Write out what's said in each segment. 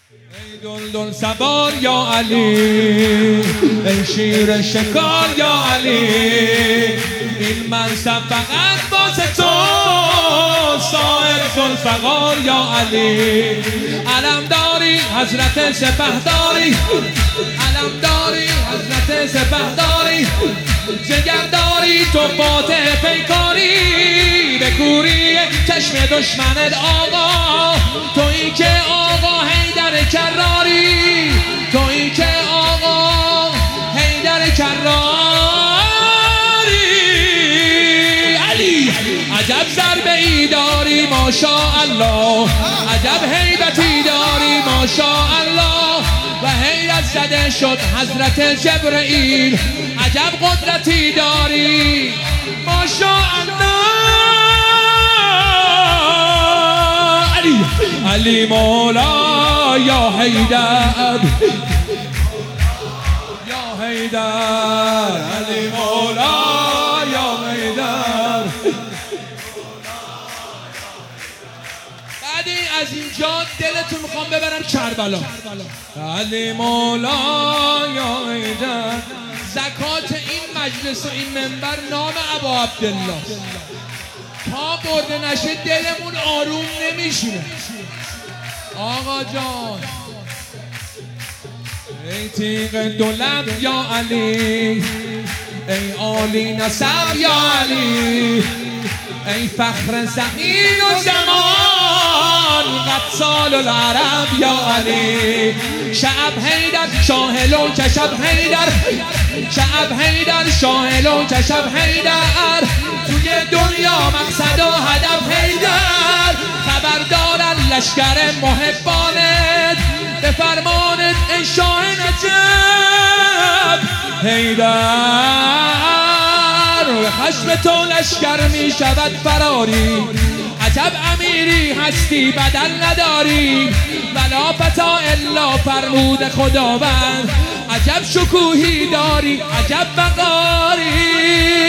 ای دلدل سوار یا علی، ای شیر شکار یا علی، این منصب فقط واسه تو صاحب ذوالفقار یا علی. علمداری حضرت سپهداری، علمداری حضرت سپهداری، جگرداری تو فاتح پیکاری، به کوری چشم دشمنت آقا، تویی که آقا حیدر کراری، تویی که آقا حیدر کراری. علی عجب ضربه ای داری ماشاءالله، عجب هیبتی داری ماشاءالله، و حیرت زده شد حضرت جبرئیل، عجب قدرتی داری ماشاءالله. علی علی مولا یا حیدر، یا حیدر، علی مولا یا حیدر. بعد از اینجا دلتون میخوام ببرم کربلا. علی مولا یا حیدر. زکات این مجلس و این منبر نام ابا عبدالله، تا برده نشه دلمون آروم نمیشونه. آقا جان ای تیغ دولت یا علی، ای عالی نسب یا علی، ای فخر زمین و زمان، قتال العرب یا علی. شعب حیدر شاهلو کشب حیدر، شعب حیدر شاهلو کشب حیدر، توی دنیا مقصد و هدف حیدر. خبردار لشکر محبانت، به فرمانت ای شاه نجب حیدر. به خشم تو لشکر می شود فراری، عجب امیری هستی بدل نداری، ولا فتا الا فرمود خداوند. عجب شکوهی داری عجب وقاری،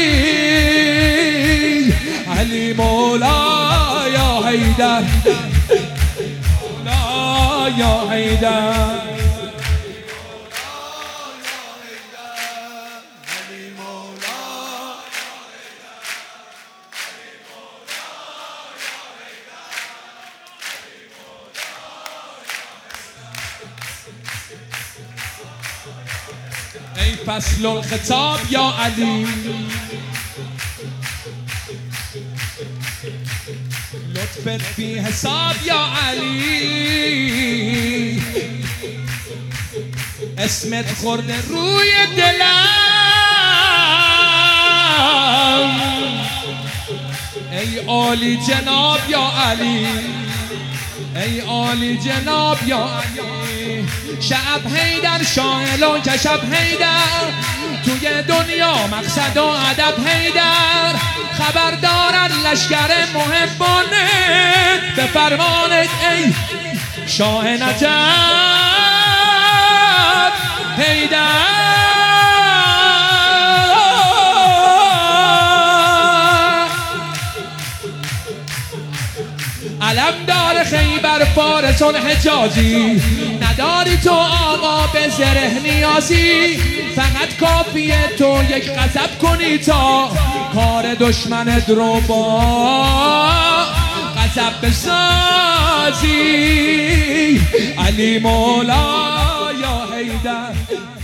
علی مولا یا حیدر، مولا یا حیدر. ای فصل الخطاب یا علی، لطفت بی حساب یا علی، اسمت خورده روی دلم. ای عالی جناب یا علی، ای عالی جناب یا علی. شعب حیدر شاهلو کشب حیدر، توی دنیا مقصد و هدف حیدر. خبردار لشکر محبانه، به فرمانت ای شاه نجب حیدر. علمدار خیبر فارس حجازی، نداری تو آقا به زره نیازی، فقط کافیه تو یک غضب کنی تا کار دشمنت رو با غضب بسازی. علی مولا یا حیدر.